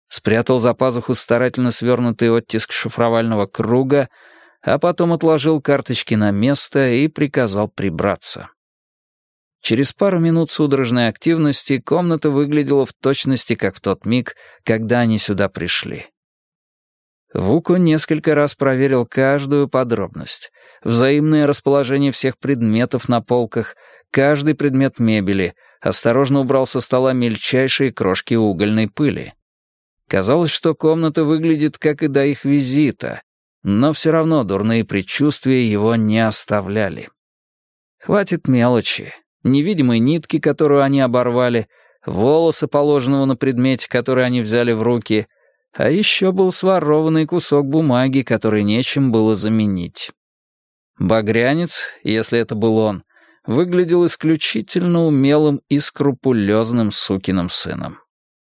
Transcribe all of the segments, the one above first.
спрятал за пазуху старательно свернутый оттиск шифровального круга, а потом отложил карточки на место и приказал прибраться. Через пару минут судорожной активности комната выглядела в точности, как в тот миг, когда они сюда пришли. Вуко несколько раз проверил каждую подробность. Взаимное расположение всех предметов на полках, каждый предмет мебели, осторожно убрал со стола мельчайшие крошки угольной пыли. Казалось, что комната выглядит, как и до их визита, но все равно дурные предчувствия его не оставляли. Хватит мелочи. Невидимой нитки, которую они оборвали, волоса, положенного на предмете, который они взяли в руки, а еще был сворованный кусок бумаги, который нечем было заменить. Багрянец, если это был он, выглядел исключительно умелым и скрупулезным сукиным сыном.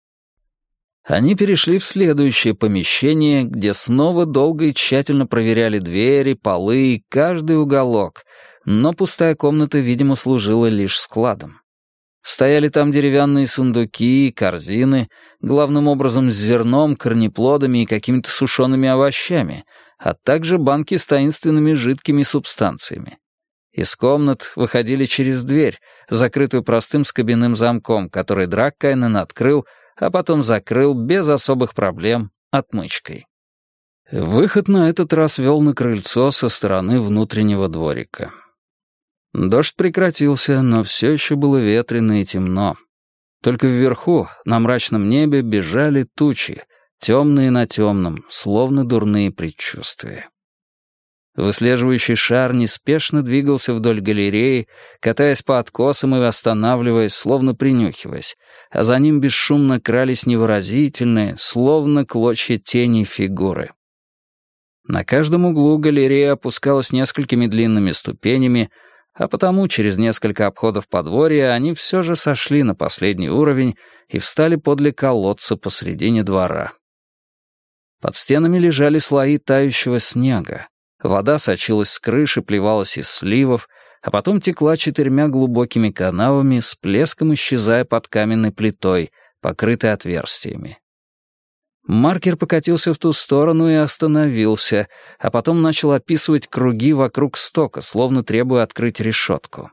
Они перешли в следующее помещение, где снова долго и тщательно проверяли двери, полы и каждый уголок, но пустая комната, видимо, служила лишь складом. Стояли там деревянные сундуки и корзины, главным образом с зерном, корнеплодами и какими-то сушеными овощами, а также банки с таинственными жидкими субстанциями. Из комнат выходили через дверь, закрытую простым скобяным замком, который Драккайнен открыл, а потом закрыл без особых проблем отмычкой. Выход на этот раз вел на крыльцо со стороны внутреннего дворика. Дождь прекратился, но все еще было ветрено и темно. Только вверху, на мрачном небе, бежали тучи, темные на темном, словно дурные предчувствия. Выслеживающий шар неспешно двигался вдоль галереи, катаясь по откосам и останавливаясь, словно принюхиваясь, а за ним бесшумно крались невыразительные, словно клочья тени фигуры. На каждом углу галерея опускалась несколькими длинными ступенями, а потому через несколько обходов подворья они все же сошли на последний уровень и встали подле колодца посредине двора. Под стенами лежали слои тающего снега. Вода сочилась с крыши, плевалась из сливов, а потом текла 4 глубокими канавами, с плеском исчезая под каменной плитой, покрытой отверстиями. Маркер покатился в ту сторону и остановился, а потом начал описывать круги вокруг стока, словно требуя открыть решетку.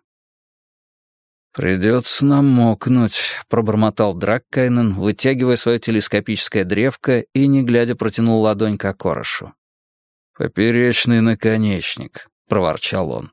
«Придется намокнуть», — пробормотал Драккайнен, вытягивая свое телескопическое древко и, не глядя, протянул ладонь к окорошу. «Поперечный наконечник», — проворчал он.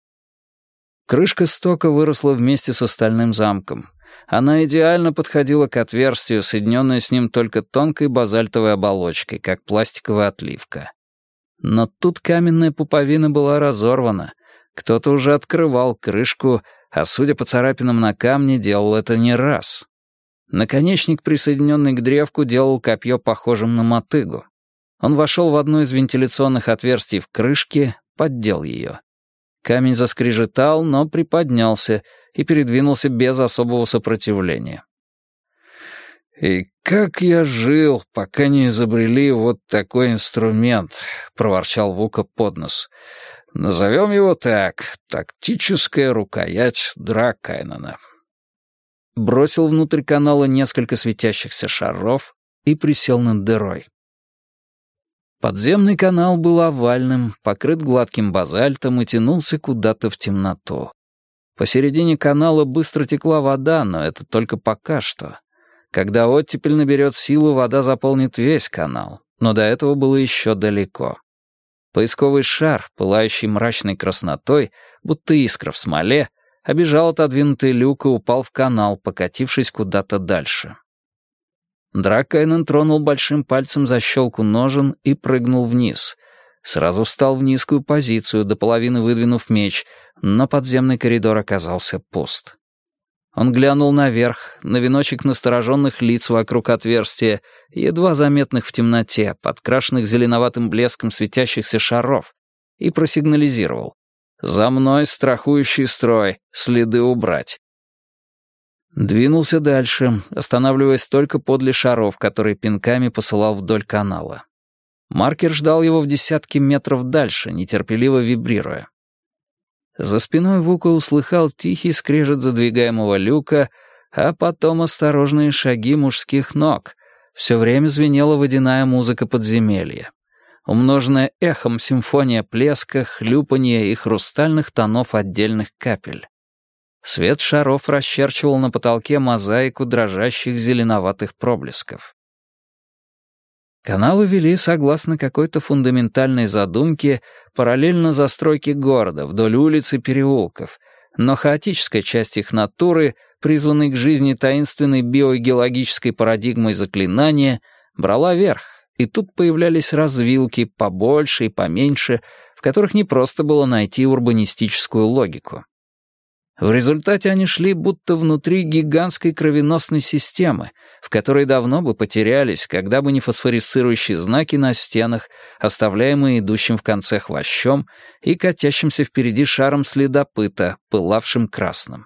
Крышка стока выросла вместе с остальным замком. Она идеально подходила к отверстию, соединенное с ним только тонкой базальтовой оболочкой, как пластиковая отливка. Но тут каменная пуповина была разорвана. Кто-то уже открывал крышку, а, судя по царапинам на камне, делал это не раз. Наконечник, присоединенный к древку, делал копье похожим на мотыгу. Он вошел в одно из вентиляционных отверстий в крышке, поддел ее. Камень заскрежетал, но приподнялся и передвинулся без особого сопротивления. «И как я жил, пока не изобрели вот такой инструмент», — проворчал Вуко под нос. «Назовем его так: тактическая рукоять Драккайнена». Бросил внутрь канала несколько светящихся шаров и присел над дырой. Подземный канал был овальным, покрыт гладким базальтом и тянулся куда-то в темноту. Посередине канала быстро текла вода, но это только пока что. Когда оттепель наберет силу, вода заполнит весь канал, но до этого было еще далеко. Поисковый шар, пылающий мрачной краснотой, будто искра в смоле, обежал отодвинутый люк и упал в канал, покатившись куда-то дальше. Драккайнен тронул большим пальцем защелку ножен и прыгнул вниз. Сразу встал в низкую позицию, до половины выдвинув меч, но подземный коридор оказался пуст. Он глянул наверх, на веночек настороженных лиц вокруг отверстия, едва заметных в темноте, подкрашенных зеленоватым блеском светящихся шаров, и просигнализировал: «За мной страхующий строй, следы убрать». Двинулся дальше, останавливаясь только подле шаров, которые пинками посылал вдоль канала. Маркер ждал его в десятки метров дальше, нетерпеливо вибрируя. За спиной Вуко услыхал тихий скрежет задвигаемого люка, а потом осторожные шаги мужских ног. все время звенела водяная музыка подземелья. Умноженная эхом симфония плеска, хлюпанья и хрустальных тонов отдельных капель. Свет шаров расчерчивал на потолке мозаику дрожащих зеленоватых проблесков. Каналы вели, согласно какой-то фундаментальной задумке, параллельно застройке города, вдоль улиц и переулков, но хаотическая часть их натуры, призванной к жизни таинственной биогеологической парадигмой заклинания, брала верх, и тут появлялись развилки побольше и поменьше, в которых не просто было найти урбанистическую логику. В результате они шли будто внутри гигантской кровеносной системы, в которой давно бы потерялись, когда бы не фосфорисцирующие знаки на стенах, оставляемые идущим в конце хвощом и катящимся впереди шаром следопыта, пылавшим красным.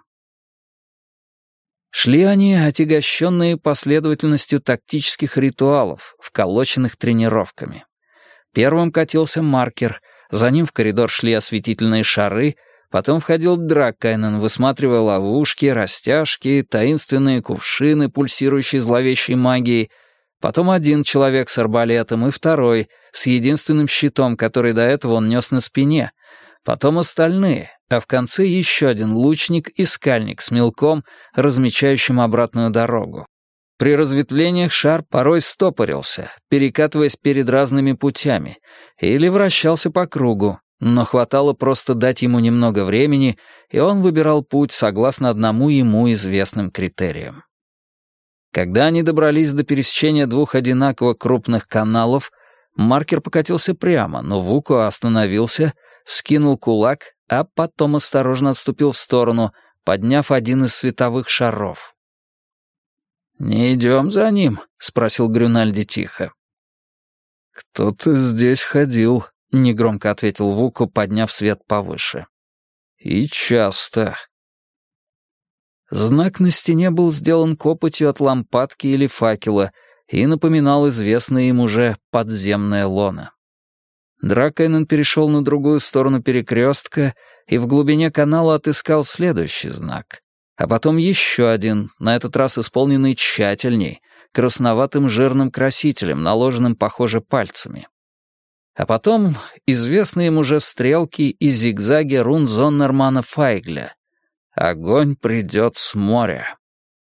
Шли они, отягощенные последовательностью тактических ритуалов, вколоченных тренировками. Первым катился маркер, за ним в коридор шли осветительные шары, потом входил Драккайнен, высматривая ловушки, растяжки, таинственные кувшины, пульсирующие зловещей магией, потом один человек с арбалетом и второй, с единственным щитом, который до этого он нес на спине, потом остальные, а в конце еще один лучник и скальник с мелком, размечающим обратную дорогу. При разветвлениях шар порой стопорился, перекатываясь перед разными путями, или вращался по кругу, но хватало просто дать ему немного времени, и он выбирал путь согласно одному ему известным критериям. Когда они добрались до пересечения двух одинаково крупных каналов, маркер покатился прямо, но Вуко остановился, вскинул кулак, а потом осторожно отступил в сторону, подняв один из световых шаров. «Не идем за ним?» — спросил Грюнальди тихо. «Кто-то здесь ходил», — негромко ответил Вуко, подняв свет повыше. «И часто». Знак на стене был сделан копотью от лампадки или факела и напоминал известное им уже подземное лоно. Драккайнен перешел на другую сторону перекрестка и в глубине канала отыскал следующий знак, а потом еще один, на этот раз исполненный тщательней, красноватым жирным красителем, наложенным, похоже, пальцами. А потом известные им уже стрелки и зигзаги рун Зоннермана Файгля. «Огонь придет с моря».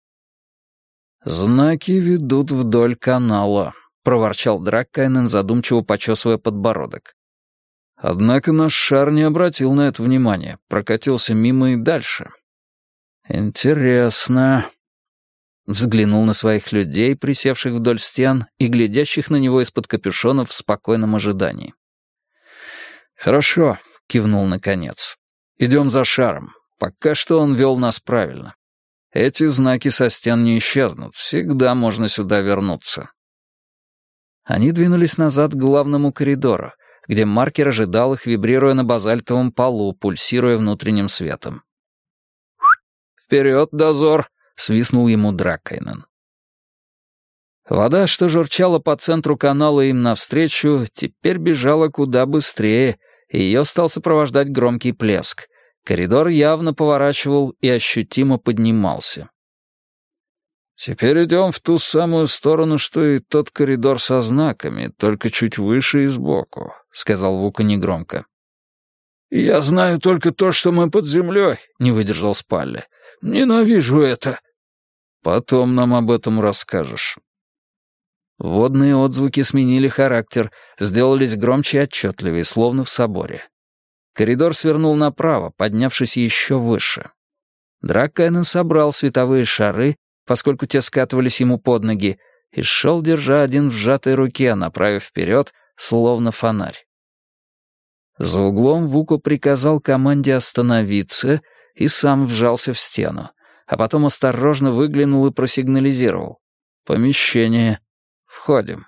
«Знаки ведут вдоль канала», — проворчал Драккайнен, задумчиво почесывая подбородок. Однако наш шар не обратил на это внимания, прокатился мимо и дальше. «Интересно». Взглянул на своих людей, присевших вдоль стен и глядящих на него из-под капюшонов в спокойном ожидании. «Хорошо», — кивнул наконец. «Идем за шаром. Пока что он вел нас правильно. Эти знаки со стен не исчезнут. Всегда можно сюда вернуться». Они двинулись назад к главному коридору, где маркер ожидал их, вибрируя на базальтовом полу, пульсируя внутренним светом. «Вперед, дозор!» — свистнул ему Драккайнен. Вода, что журчала по центру канала им навстречу, теперь бежала куда быстрее, и ее стал сопровождать громкий плеск. Коридор явно поворачивал и ощутимо поднимался. «Теперь идем в ту самую сторону, что и тот коридор со знаками, только чуть выше и сбоку», — сказал Вуко негромко. «Я знаю только то, что мы под землей», — не выдержал Спалли. «Ненавижу это». «Потом нам об этом расскажешь». Водные отзвуки сменили характер, сделались громче и отчетливее, словно в соборе. Коридор свернул направо, поднявшись еще выше. Драккайнен собрал световые шары, поскольку те скатывались ему под ноги, и шел, держа один в сжатой руке, направив вперед, словно фонарь. За углом Вуко приказал команде остановиться и сам вжался в стену, а потом осторожно выглянул и просигнализировал. «Помещение. Входим».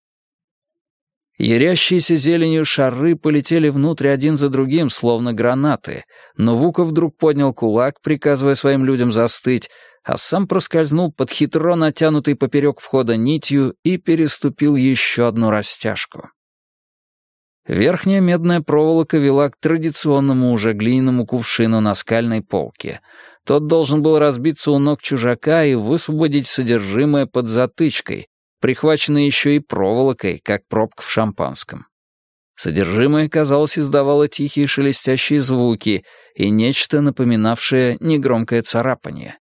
Ярящиеся зеленью шары полетели внутрь один за другим, словно гранаты, но Вуко вдруг поднял кулак, приказывая своим людям застыть, а сам проскользнул под хитро натянутой поперек входа нитью и переступил еще одну растяжку. Верхняя медная проволока вела к традиционному уже глиняному кувшину на скальной полке. Тот должен был разбиться у ног чужака и высвободить содержимое под затычкой, прихваченные еще и проволокой, как пробка в шампанском. Содержимое, казалось, издавало тихие шелестящие звуки и нечто, напоминавшее негромкое царапанье.